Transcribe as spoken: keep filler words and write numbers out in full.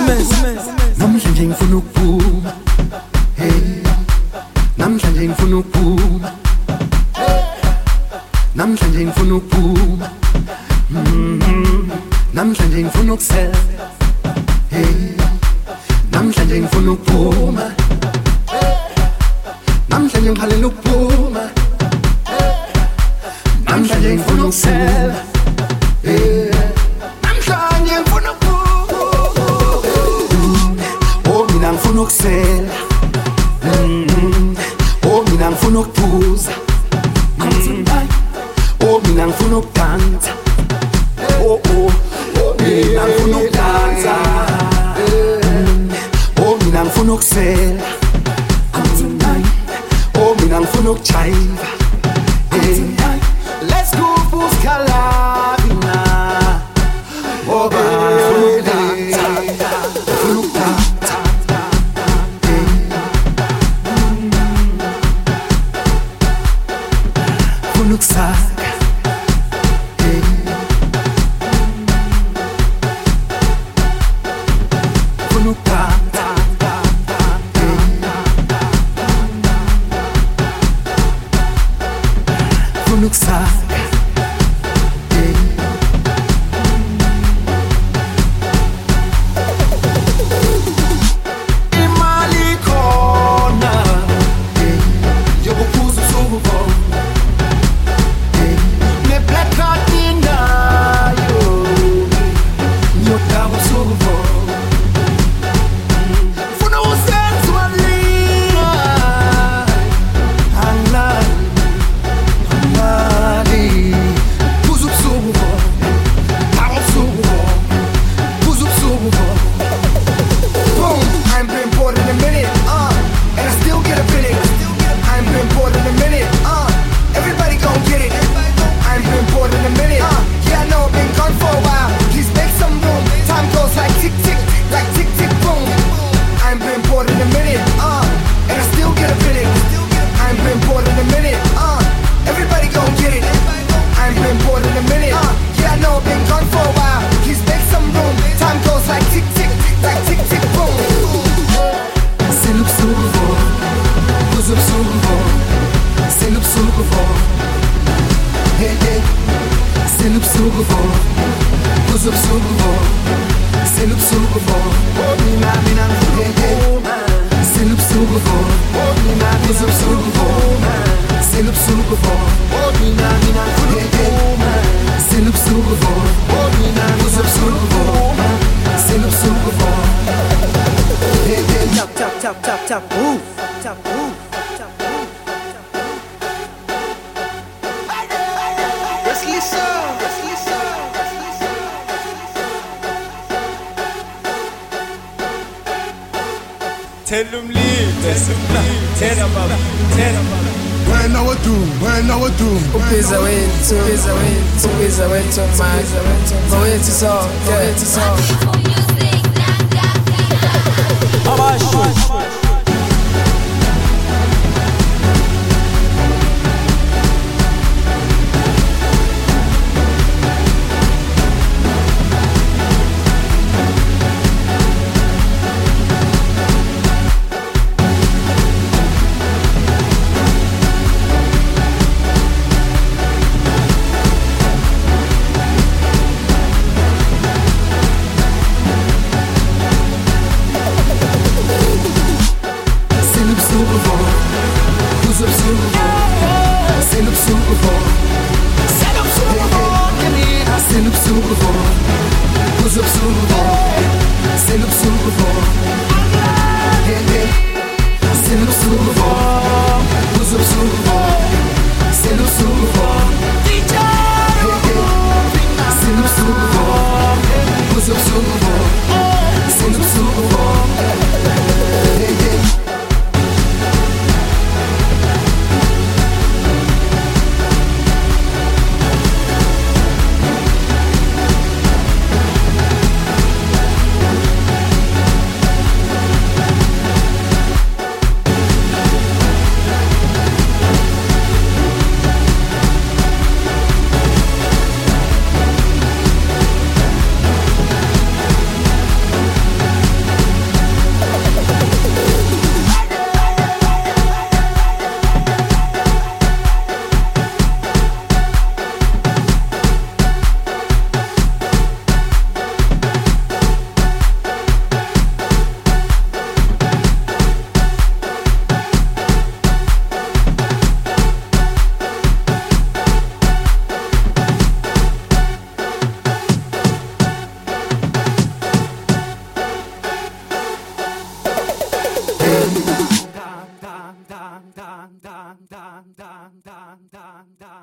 namhlanje ngifuna ukuphuma, hey, namhlanje ngifuna ukuphuma, namhlanje ngifuna ukuphuma, mhm, namhlanje ngifuna ukusela, hey, namhlanje ngifuna ukuphuma, namhlanje ngikhalela ukuphuma, namhlanje ngifuna ukusela, hey, namhlanje ngifuna ukuphuma, oh mina ngifuna ukusela, oh mina ngifuna ukuphuza, oh mina ngifuna ukudansa, oh oh, oh mina ngifuna ukudansa, oh mina ngifuna ukusela, oh mina ngifuna ukujayiva, let's go Buskalavina, oh ngifuna ukudansa, ngifuna ukudansa, ngifuna ukusaka. dam dam dam dam dam.